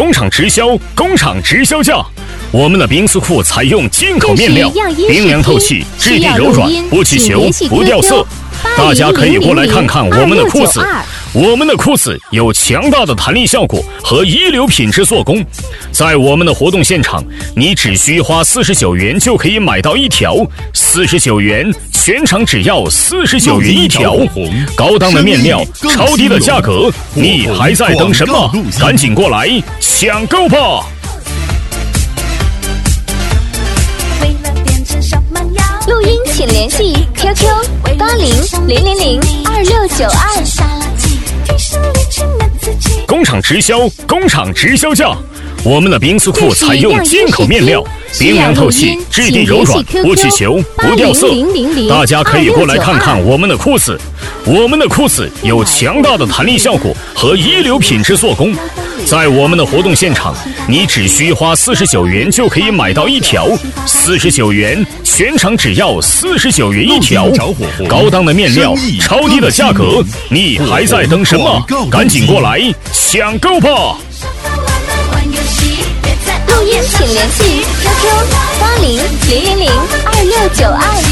工厂直销，工厂直销价。我们的冰丝裤采用进口面料，冰凉透气，质地柔软，不起球，不掉色。大家可以过来看看我们的裤子。我们的裤子有强大的弹力效果和一流品质做工，在我们的活动现场，你只需花49元就可以买到一条，49元，全场只要49元一条，高档的面料，超低的价格，你还在等什么？赶紧过来抢购吧！ 录音请联系 QQ8000022692。 工厂直销，工厂直销价。我们的冰丝裤采用进口面料，冰凉透气，质地柔软，不起球，不掉色。大家可以过来看看我们的裤子。我们的裤子有强大的弹力效果和一流品质做工，在我们的活动现场，你只需花49元就可以买到一条，49元，全场只要49元一条，高档的面料，超低的价格，你还在等什么？赶紧过来抢购吧！ 录音请联系 QQ8000022692。